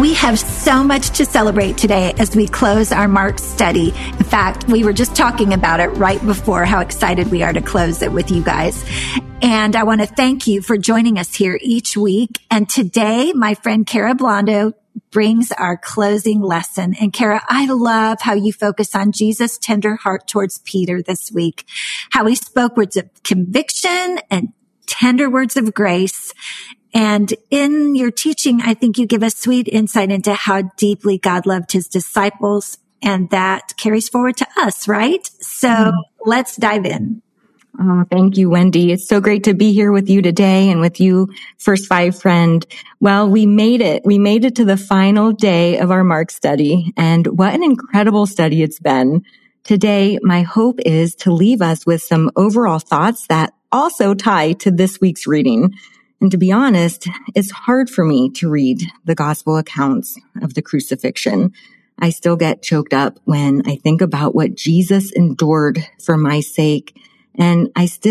We have so much to celebrate today as we close our Mark study. In fact, we were just talking about it right before, how excited we are to close it with you guys. And I want to thank you for joining us here each week. And today, my friend Kara Blondo brings our closing lesson. And Kara, I love how you focus on Jesus' tender heart towards Peter this week, how he spoke words of conviction and tender words of grace. And in your teaching, I think you give us sweet insight into how deeply God loved his disciples, and that carries forward to us, right? So let's dive in. Oh, thank you, Wendy. It's so great to be here with you today and with you, First Five friend. Well, we made it. We made it to the final day of our Mark study, and what an incredible study it's been. Today, my hope is to leave us with some overall thoughts that also tie to this week's reading. And to be honest, it's hard for me to read the gospel accounts of the crucifixion. I still get choked up when I think about what Jesus endured for my sake. And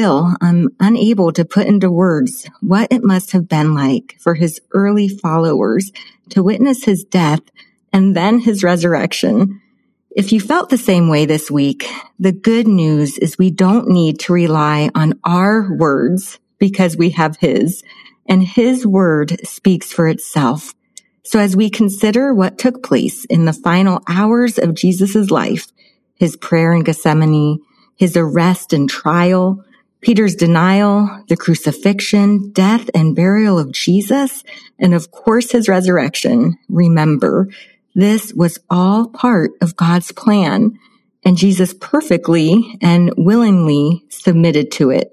I'm unable to put into words what it must have been like for his early followers to witness his death and then his resurrection. If you felt the same way this week, the good news is we don't need to rely on our words because we have his, and his word speaks for itself. So as we consider what took place in the final hours of Jesus' life, his prayer in Gethsemane, his arrest and trial, Peter's denial, the crucifixion, death and burial of Jesus, and of course his resurrection, remember, this was all part of God's plan, and Jesus perfectly and willingly submitted to it.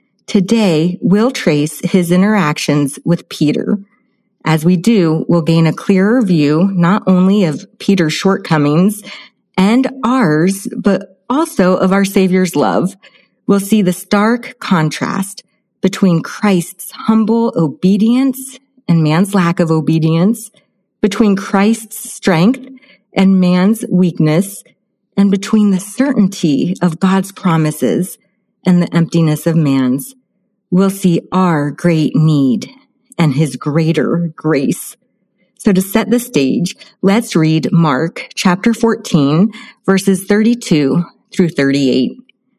Today, we'll trace his interactions with Peter. As we do, we'll gain a clearer view not only of Peter's shortcomings and ours, but also of our Savior's love. We'll see the stark contrast between Christ's humble obedience and man's lack of obedience, between Christ's strength and man's weakness, and between the certainty of God's promises and the emptiness of man's. We'll see our great need and his greater grace. So to set the stage, let's read Mark chapter 14, verses 32 through 38.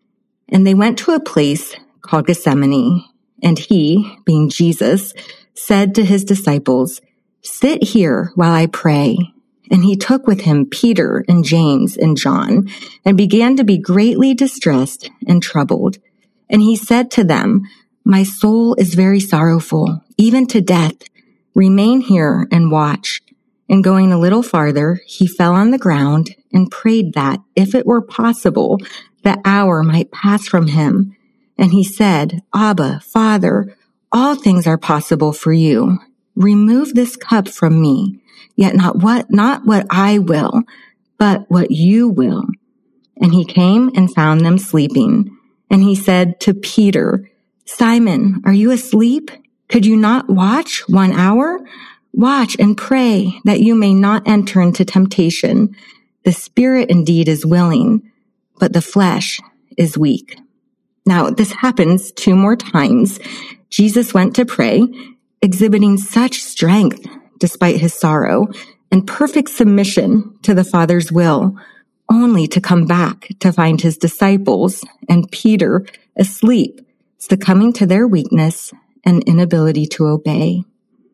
And they went to a place called Gethsemane, and he, being Jesus, said to his disciples, "Sit here while I pray." And he took with him Peter and James and John, and began to be greatly distressed and troubled. And he said to them, "My soul is very sorrowful, even to death. Remain here and watch." And going a little farther, he fell on the ground and prayed that, if it were possible, the hour might pass from him. And he said, "Abba, Father, all things are possible for you. Remove this cup from me, yet not what I will, but what you will." And he came and found them sleeping. And he said to Peter, "Simon, are you asleep? Could you not watch 1 hour? Watch and pray that you may not enter into temptation. The spirit indeed is willing, but the flesh is weak." Now, this happens 2 more times. Jesus went to pray, exhibiting such strength despite his sorrow and perfect submission to the Father's will, only to come back to find his disciples and Peter asleep, succumbing to their weakness and inability to obey.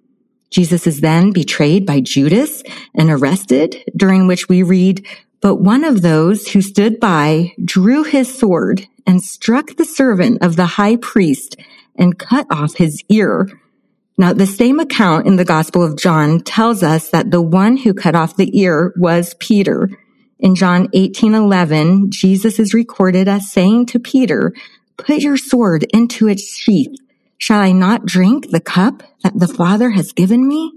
Jesus is then betrayed by Judas and arrested, during which we read, "But one of those who stood by drew his sword and struck the servant of the high priest and cut off his ear." Now, the same account in the Gospel of John tells us that the one who cut off the ear was Peter. In John 18:11, Jesus is recorded as saying to Peter, "Put your sword into its sheath. Shall I not drink the cup that the Father has given me?"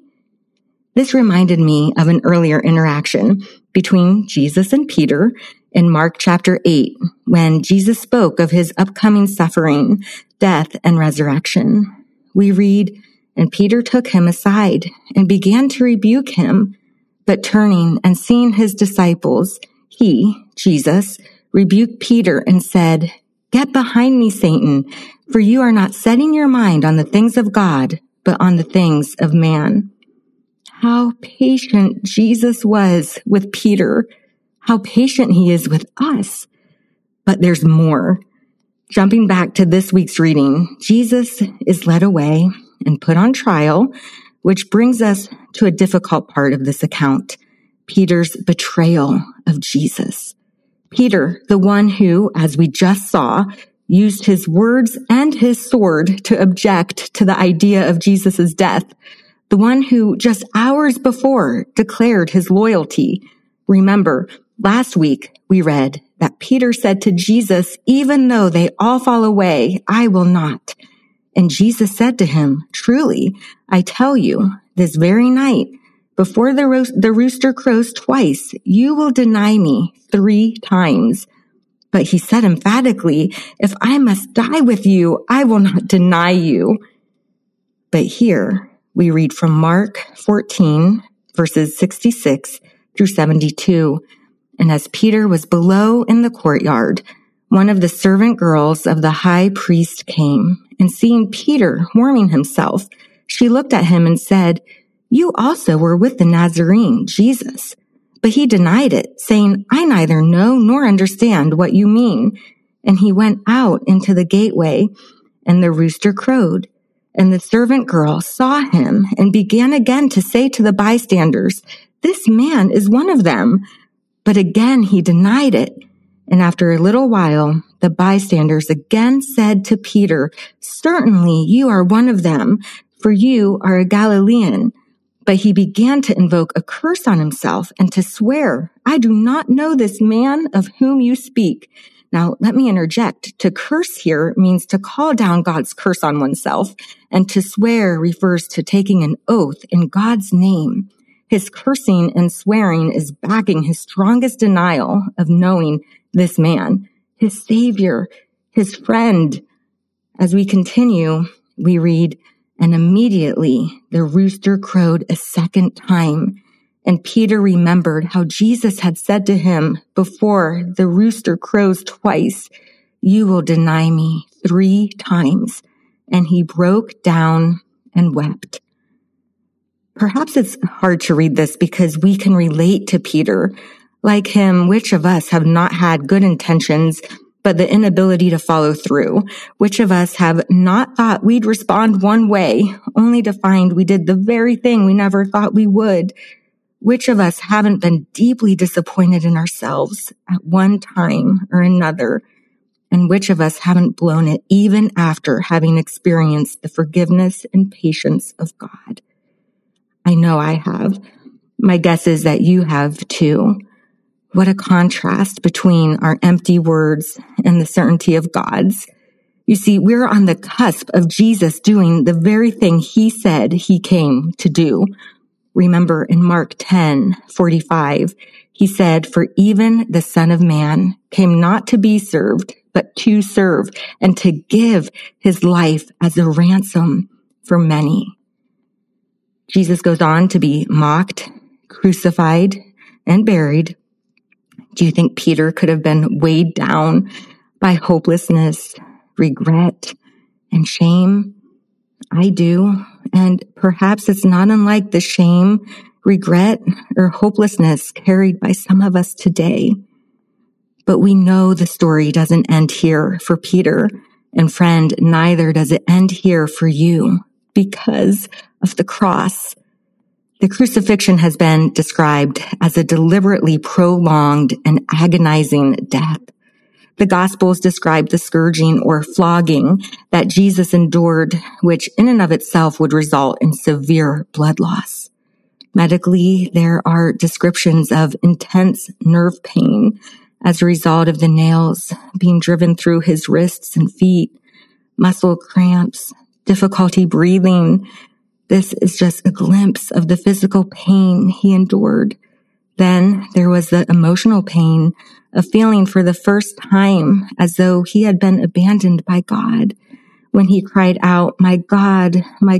This reminded me of an earlier interaction between Jesus and Peter in Mark chapter 8, when Jesus spoke of his upcoming suffering, death, and resurrection. We read, "And Peter took him aside and began to rebuke him. But turning and seeing his disciples, he, Jesus, rebuked Peter and said, 'Get behind me, Satan, for you are not setting your mind on the things of God, but on the things of man.'" how patient Jesus was with Peter, how patient he is with us. But there's more. Jumping back to this week's reading, Jesus is led away and put on trial, which brings us to a difficult part of this account, Peter's betrayal of Jesus. Peter, the one who, as we just saw, used his words and his sword to object to the idea of Jesus' death, the one who just hours before declared his loyalty. Remember, last week we read that Peter said to Jesus, "Even though they all fall away, I will not." And Jesus said to him, "Truly, I tell you, this very night, before the rooster crows twice, you will deny me 3 times. But he said emphatically, "If I must die with you, I will not deny you." But here we read from Mark 14, verses 66 through 72. And as Peter was below in the courtyard, one of the servant girls of the high priest came, and seeing Peter warming himself, she looked at him and said, "You also were with the Nazarene, Jesus." But he denied it, saying, "I neither know nor understand what you mean." And he went out into the gateway, and the rooster crowed. And the servant girl saw him and began again to say to the bystanders, "This man is one of them." But again he denied it. And after a little while, the bystanders again said to Peter, "Certainly you are one of them, for you are a Galilean." But he began to invoke a curse on himself and to swear, "I do not know this man of whom you speak." Now, let me interject. To curse here means to call down God's curse on oneself, and to swear refers to taking an oath in God's name. His cursing and swearing is backing his strongest denial of knowing this man, his Savior, his friend. As we continue, we read, "And immediately the rooster crowed a second time. And Peter remembered how Jesus had said to him, 'Before the rooster crows twice, you will deny me 3 times.' And he broke down and wept." Perhaps it's hard to read this because we can relate to Peter. Like him, which of us have not had good intentions, but the inability to follow through? Which of us have not thought we'd respond one way, only to find we did the very thing we never thought we would? Which of us haven't been deeply disappointed in ourselves at one time or another? And which of us haven't blown it even after having experienced the forgiveness and patience of God? I know I have. My guess is that you have too. What a contrast between our empty words and the certainty of God's. You see, we're on the cusp of Jesus doing the very thing he said he came to do. Remember in Mark 10:45, he said, "For even the Son of Man came not to be served, but to serve, and to give his life as a ransom for many." Jesus goes on to be mocked, crucified, and buried. Do you think Peter could have been weighed down by hopelessness, regret, and shame? I do. And perhaps it's not unlike the shame, regret, or hopelessness carried by some of us today. But we know the story doesn't end here for Peter. And friend, neither does it end here for you because of the cross. The crucifixion has been described as a deliberately prolonged and agonizing death. The Gospels describe the scourging or flogging that Jesus endured, which in and of itself would result in severe blood loss. Medically, there are descriptions of intense nerve pain as a result of the nails being driven through his wrists and feet, muscle cramps, difficulty breathing. This is just a glimpse of the physical pain he endured. Then there was the emotional pain of feeling for the first time as though he had been abandoned by God when he cried out, my God,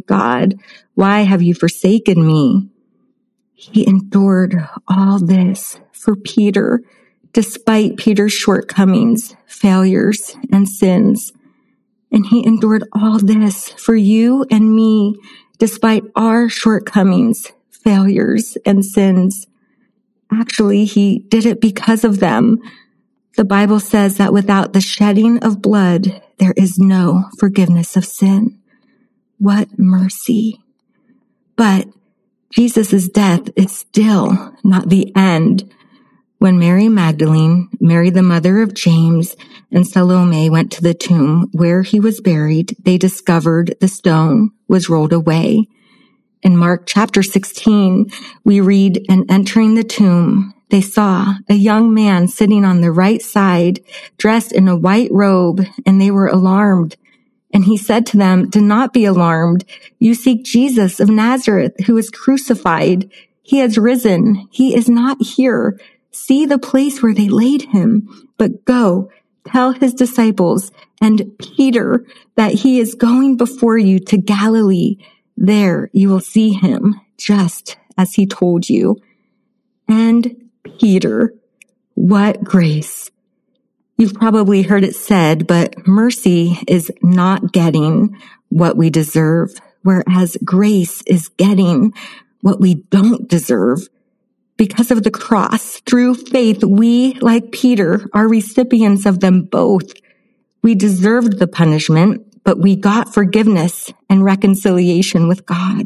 why have you forsaken me?" He endured all this for Peter, despite Peter's shortcomings, failures, and sins. And he endured all this for you and me, despite our shortcomings, failures and sins. Actually, he did it because of them. The Bible says that without the shedding of blood, there is no forgiveness of sin. What mercy. But Jesus' death is still not the end. When Mary Magdalene, Mary the mother of James, and Salome went to the tomb where he was buried, they discovered the stone was rolled away. In Mark chapter 16, we read, "And entering the tomb, they saw a young man sitting on the right side, dressed in a white robe, and they were alarmed. And he said to them, 'Do not be alarmed. You seek Jesus of Nazareth, who was crucified. He has risen. He is not here. See the place where they laid him. But go, tell his disciples and Peter that he is going before you to Galilee. There you will see him, just as he told you.'" And Peter, what grace. You've probably heard it said, but mercy is not getting what we deserve, whereas grace is getting what we don't deserve. Because of the cross, through faith, we, like Peter, are recipients of them both. We deserved the punishment, but we got forgiveness and reconciliation with God.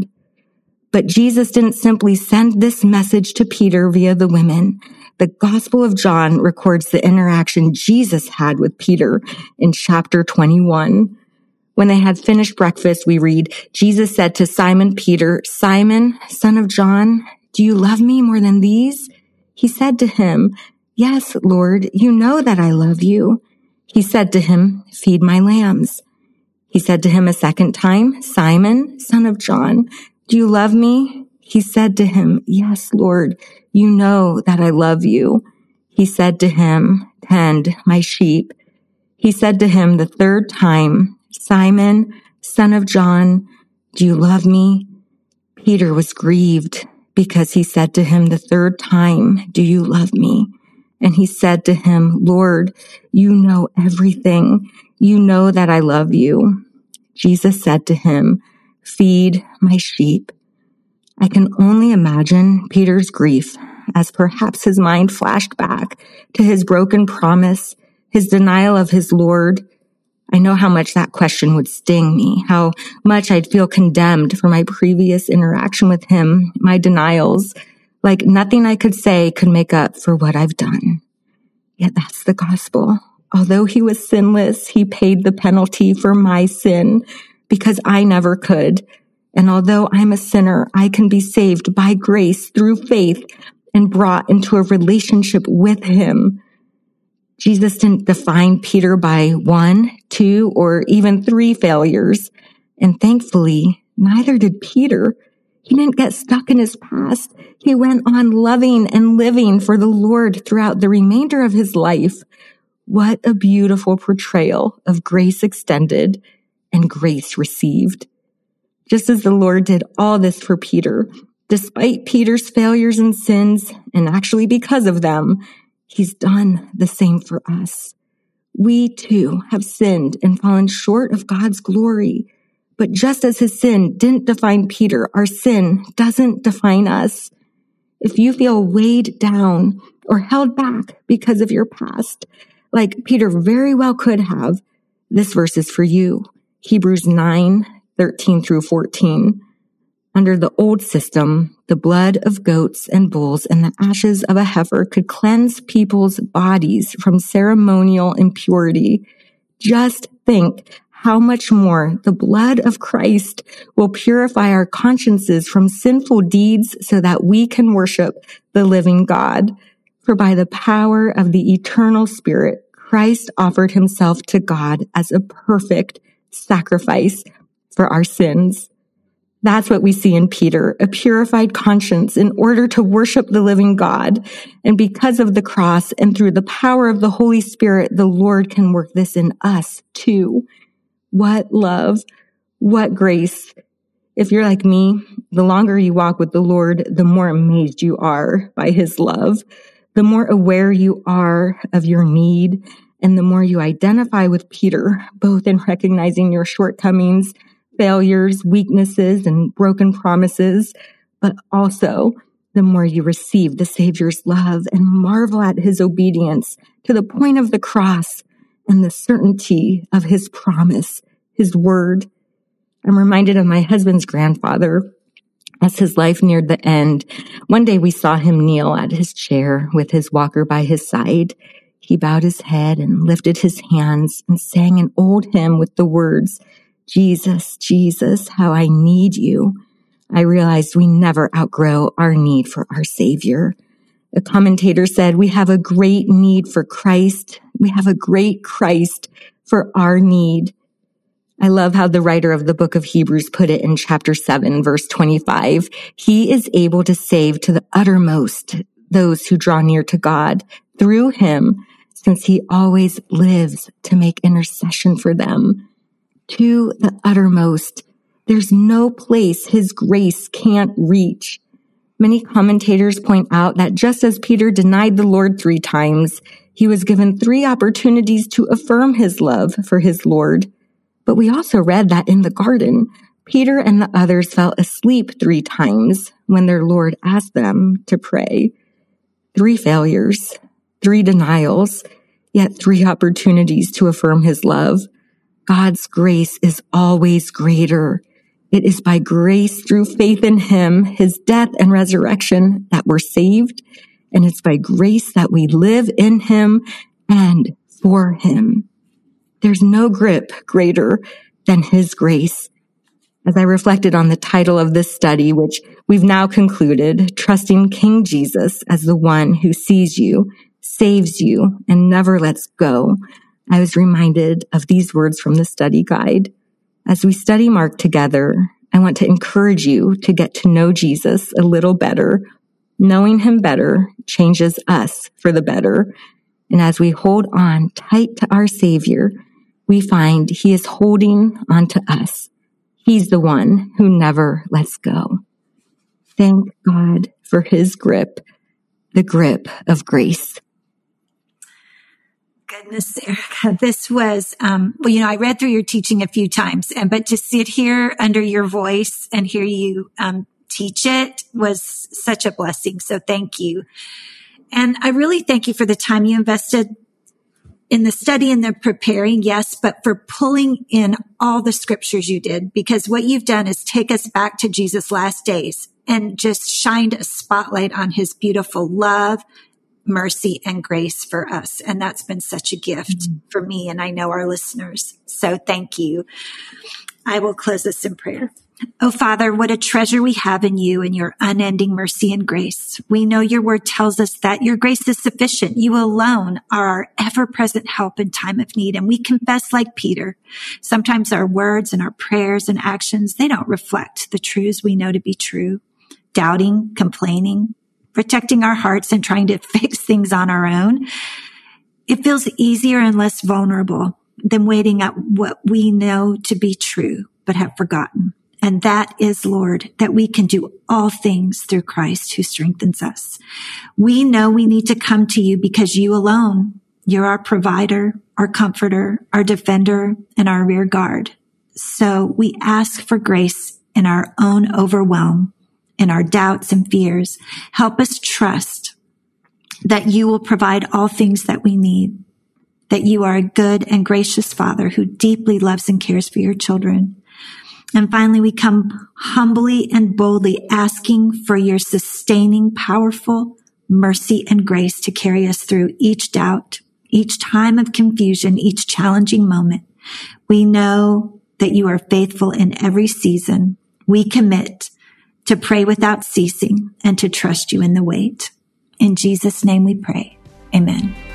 But Jesus didn't simply send this message to Peter via the women. The Gospel of John records the interaction Jesus had with Peter in chapter 21. When they had finished breakfast, we read, Jesus said to Simon Peter, "Simon, son of John, do you love me more than these?" He said to him, "Yes, Lord, you know that I love you." He said to him, "Feed my lambs." He said to him a second time, "Simon, son of John, do you love me?" He said to him, "Yes, Lord, you know that I love you." He said to him, "Tend my sheep." He said to him the third time, "Simon, son of John, do you love me?" Peter was grieved because he said to him the third time, "Do you love me?" And he said to him, "Lord, you know everything. You know that I love you." Jesus said to him, "Feed my sheep." I can only imagine Peter's grief as perhaps his mind flashed back to his broken promise, his denial of his Lord. I know how much that question would sting me, how much I'd feel condemned for my previous interaction with him, my denials, like nothing I could say could make up for what I've done. Yet that's the gospel. Although he was sinless, he paid the penalty for my sin because I never could. And although I'm a sinner, I can be saved by grace through faith and brought into a relationship with him. Jesus didn't define Peter by 1, 2, or even 3 failures. And thankfully, neither did Peter. He didn't get stuck in his past. He went on loving and living for the Lord throughout the remainder of his life. What a beautiful portrayal of grace extended and grace received. Just as the Lord did all this for Peter, despite Peter's failures and sins, and actually because of them, he's done the same for us. We too have sinned and fallen short of God's glory. But just as his sin didn't define Peter, our sin doesn't define us. If you feel weighed down or held back because of your past, like Peter very well could have, this verse is for you. Hebrews 9:13 through 14. Under the old system, the blood of goats and bulls and the ashes of a heifer could cleanse people's bodies from ceremonial impurity. Just think how much more the blood of Christ will purify our consciences from sinful deeds so that we can worship the living God. For by the power of the eternal Spirit, Christ offered himself to God as a perfect sacrifice for our sins. That's what we see in Peter, a purified conscience in order to worship the living God. And because of the cross and through the power of the Holy Spirit, the Lord can work this in us too. What love, what grace. If you're like me, the longer you walk with the Lord, the more amazed you are by his love, the more aware you are of your need, and the more you identify with Peter, both in recognizing your shortcomings, failures, weaknesses, and broken promises, but also the more you receive the Savior's love and marvel at his obedience to the point of the cross and the certainty of his promise, his word. I'm reminded of my husband's grandfather as his life neared the end. One day we saw him kneel at his chair with his walker by his side. He bowed his head and lifted his hands and sang an old hymn with the words, "Jesus, Jesus, how I need you." I realized we never outgrow our need for our Savior. A commentator said, we have a great need for Christ. We have a great Christ for our need. I love how the writer of the book of Hebrews put it in chapter 7, verse 25. He is able to save to the uttermost those who draw near to God through him, since he always lives to make intercession for them. To the uttermost. There's no place his grace can't reach. Many commentators point out that just as Peter denied the Lord 3 times, he was given 3 opportunities to affirm his love for his Lord. But we also read that in the garden, Peter and the others fell asleep 3 times when their Lord asked them to pray. 3 failures, 3 denials, yet 3 opportunities to affirm his love. God's grace is always greater. It is by grace through faith in him, his death and resurrection, that we're saved. And it's by grace that we live in him and for him. There's no grip greater than his grace. As I reflected on the title of this study, which we've now concluded, Trusting King Jesus as the one who sees you, saves you, and never lets go, I was reminded of these words from the study guide. As we study Mark together, I want to encourage you to get to know Jesus a little better. Knowing him better changes us for the better. And as we hold on tight to our Savior, we find he is holding on to us. He's the one who never lets go. Thank God for his grip, the grip of grace. Goodness, Erica, this was, I read through your teaching a few times, but to sit here under your voice and hear you teach it was such a blessing. So thank you. And I really thank you for the time you invested in the study and the preparing, yes, but for pulling in all the scriptures you did, because what you've done is take us back to Jesus' last days and just shined a spotlight on his beautiful love, mercy, and grace for us. And that's been such a gift for me, and I know our listeners. So thank you. I will close this in prayer. Oh, Father, what a treasure we have in you and your unending mercy and grace. We know your word tells us that your grace is sufficient. You alone are our ever-present help in time of need. And we confess like Peter. Sometimes our words and our prayers and actions, they don't reflect the truths we know to be true. Doubting, complaining, protecting our hearts and trying to fix things on our own. It feels easier and less vulnerable than waiting up what we know to be true, but have forgotten. And that is, Lord, that we can do all things through Christ who strengthens us. We know we need to come to you because you alone, you're our provider, our comforter, our defender, and our rear guard. So we ask for grace in our own overwhelm, in our doubts and fears. Help us trust that you will provide all things that we need, that you are a good and gracious Father who deeply loves and cares for your children. And finally, we come humbly and boldly asking for your sustaining, powerful mercy and grace to carry us through each doubt, each time of confusion, each challenging moment. We know that you are faithful in every season. We commit to pray without ceasing and to trust you in the wait. In Jesus' name we pray. Amen.